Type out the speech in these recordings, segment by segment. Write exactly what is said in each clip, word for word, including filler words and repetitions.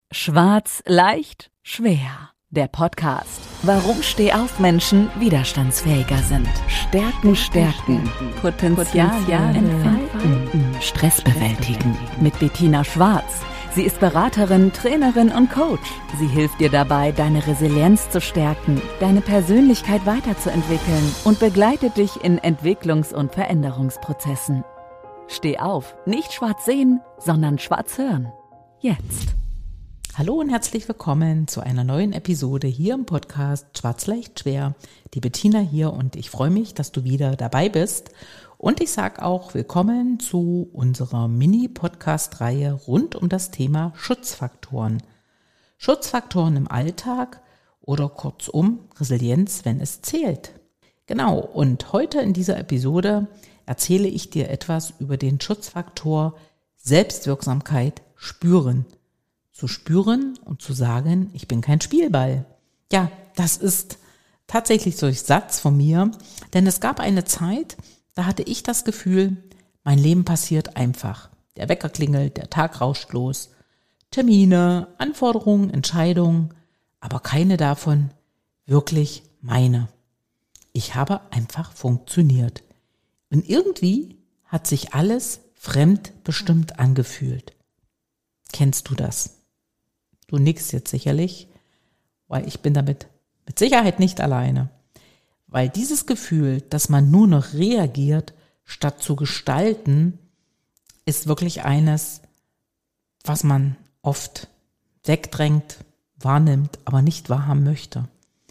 Schwarz, leicht, schwer. Der Podcast. Warum Stehaufmenschen widerstandsfähiger sind. Stärken, stärken. Potenzial entfalten. Stress bewältigen. Mit Bettina Schwarz. Sie ist Beraterin, Trainerin und Coach. Sie hilft dir dabei, deine Resilienz zu stärken, deine Persönlichkeit weiterzuentwickeln und begleitet dich in Entwicklungs- und Veränderungsprozessen. Steh auf, nicht schwarz sehen, sondern schwarz hören. Jetzt. Hallo und herzlich willkommen zu einer neuen Episode hier im Podcast Schwarz, leicht, schwer. Die Bettina hier und ich freue mich, dass du wieder dabei bist. Und ich sage auch willkommen zu unserer Mini-Podcast-Reihe rund um das Thema Schutzfaktoren. Schutzfaktoren im Alltag oder kurzum Resilienz, wenn es zählt. Genau, und heute in dieser Episode erzähle ich dir etwas über den Schutzfaktor Selbstwirksamkeit spüren. Zu spüren und zu sagen, ich bin kein Spielball. Ja, das ist tatsächlich so ein Satz von mir, denn es gab eine Zeit, da hatte ich das Gefühl, mein Leben passiert einfach. Der Wecker klingelt, der Tag rauscht los, Termine, Anforderungen, Entscheidungen, aber keine davon wirklich meine. Ich habe einfach funktioniert. Und irgendwie hat sich alles fremdbestimmt angefühlt. Kennst du das? Du nickst jetzt sicherlich, weil ich bin damit mit Sicherheit nicht alleine. Weil dieses Gefühl, dass man nur noch reagiert, statt zu gestalten, ist wirklich eines, was man oft wegdrängt, wahrnimmt, aber nicht wahrhaben möchte.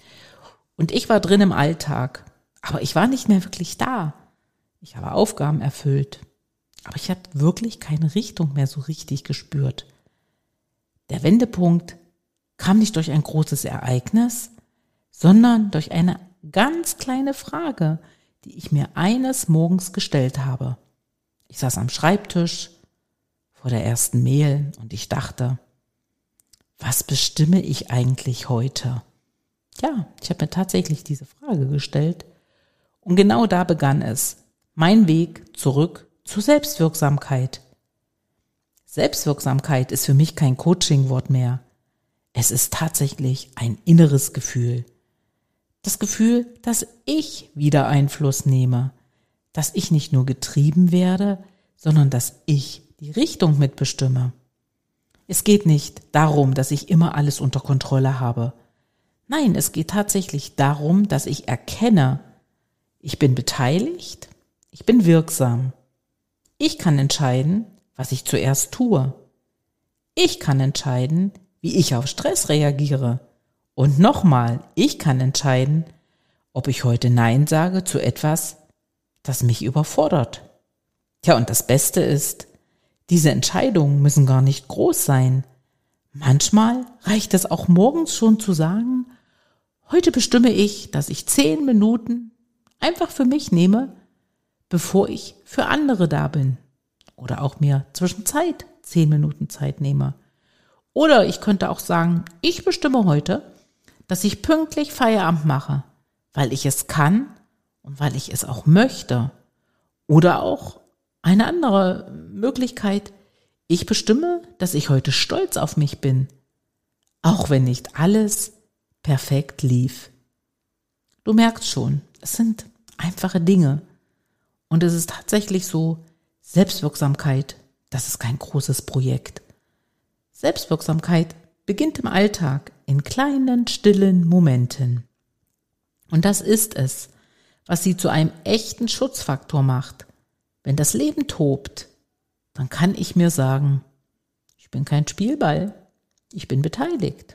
Und ich war drin im Alltag, aber ich war nicht mehr wirklich da. Ich habe Aufgaben erfüllt, aber ich habe wirklich keine Richtung mehr so richtig gespürt. Der Wendepunkt kam nicht durch ein großes Ereignis, sondern durch eine ganz kleine Frage, die ich mir eines Morgens gestellt habe. Ich saß am Schreibtisch vor der ersten Mail und ich dachte, was bestimme ich eigentlich heute? Ja, ich habe mir tatsächlich diese Frage gestellt und genau da begann es, mein Weg zurück zur Selbstwirksamkeit. Selbstwirksamkeit ist für mich kein Coaching-Wort mehr. Es ist tatsächlich ein inneres Gefühl. Das Gefühl, dass ich wieder Einfluss nehme, dass ich nicht nur getrieben werde, sondern dass ich die Richtung mitbestimme. Es geht nicht darum, dass ich immer alles unter Kontrolle habe. Nein, es geht tatsächlich darum, dass ich erkenne, ich bin beteiligt, ich bin wirksam. Ich kann entscheiden, was ich zuerst tue. Ich kann entscheiden, wie ich auf Stress reagiere. Und nochmal, ich kann entscheiden, ob ich heute Nein sage zu etwas, das mich überfordert. Tja, und das Beste ist, diese Entscheidungen müssen gar nicht groß sein. Manchmal reicht es auch morgens schon zu sagen, heute bestimme ich, dass ich zehn Minuten einfach für mich nehme, bevor ich für andere da bin. Oder auch mir zwischenzeit zehn Minuten Zeit nehme. Oder ich könnte auch sagen, ich bestimme heute, dass ich pünktlich Feierabend mache, weil ich es kann und weil ich es auch möchte. Oder auch eine andere Möglichkeit, ich bestimme, dass ich heute stolz auf mich bin, auch wenn nicht alles perfekt lief. Du merkst schon, es sind einfache Dinge. Und es ist tatsächlich so, Selbstwirksamkeit, das ist kein großes Projekt. Selbstwirksamkeit beginnt im Alltag, in kleinen, stillen Momenten. Und das ist es, was sie zu einem echten Schutzfaktor macht. Wenn das Leben tobt, dann kann ich mir sagen, ich bin kein Spielball, ich bin beteiligt.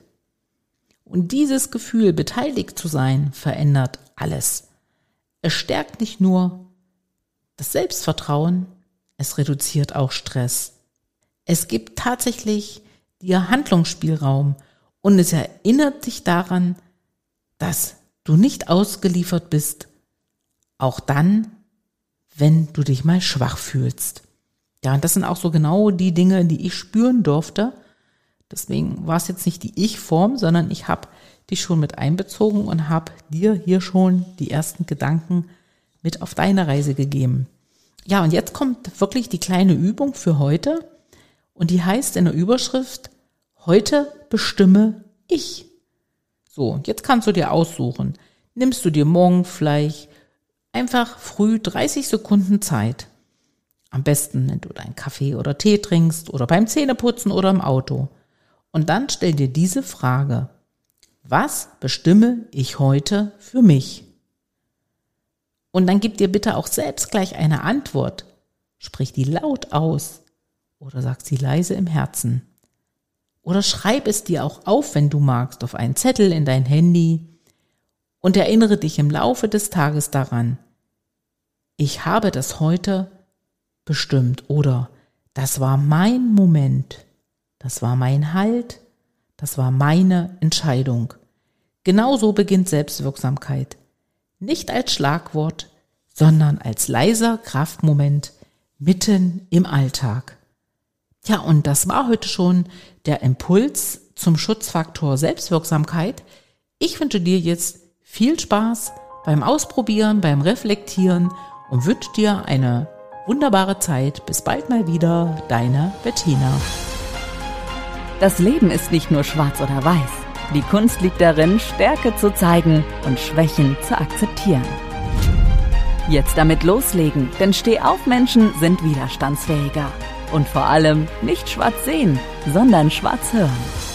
Und dieses Gefühl, beteiligt zu sein, verändert alles. Es stärkt nicht nur das Selbstvertrauen, es reduziert auch Stress. Es gibt tatsächlich dir Handlungsspielraum und es erinnert dich daran, dass du nicht ausgeliefert bist, auch dann, wenn du dich mal schwach fühlst. Ja, und das sind auch so genau die Dinge, die ich spüren durfte. Deswegen war es jetzt nicht die Ich-Form, sondern ich habe dich schon mit einbezogen und habe dir hier schon die ersten Gedanken mit auf deine Reise gegeben. Ja, und jetzt kommt wirklich die kleine Übung für heute und die heißt in der Überschrift, heute bestimme ich. So, jetzt kannst du dir aussuchen. Nimmst du dir morgen vielleicht einfach früh dreißig Sekunden Zeit. Am besten, wenn du deinen Kaffee oder Tee trinkst oder beim Zähneputzen oder im Auto. Und dann stell dir diese Frage: Was bestimme ich heute für mich? Und dann gib dir bitte auch selbst gleich eine Antwort. Sprich die laut aus oder sag sie leise im Herzen. Oder schreib es dir auch auf, wenn du magst, auf einen Zettel in dein Handy und erinnere dich im Laufe des Tages daran: Ich habe das heute bestimmt oder das war mein Moment, das war mein Halt, das war meine Entscheidung. Genauso beginnt Selbstwirksamkeit. Nicht als Schlagwort, sondern als leiser Kraftmoment mitten im Alltag. Ja, und das war heute schon der Impuls zum Schutzfaktor Selbstwirksamkeit. Ich wünsche dir jetzt viel Spaß beim Ausprobieren, beim Reflektieren und wünsche dir eine wunderbare Zeit. Bis bald mal wieder, deine Bettina. Das Leben ist nicht nur schwarz oder weiß. Die Kunst liegt darin, Stärke zu zeigen und Schwächen zu akzeptieren. Jetzt damit loslegen, denn Steh-auf-Menschen sind widerstandsfähiger. Und vor allem nicht schwarz sehen, sondern schwarz hören.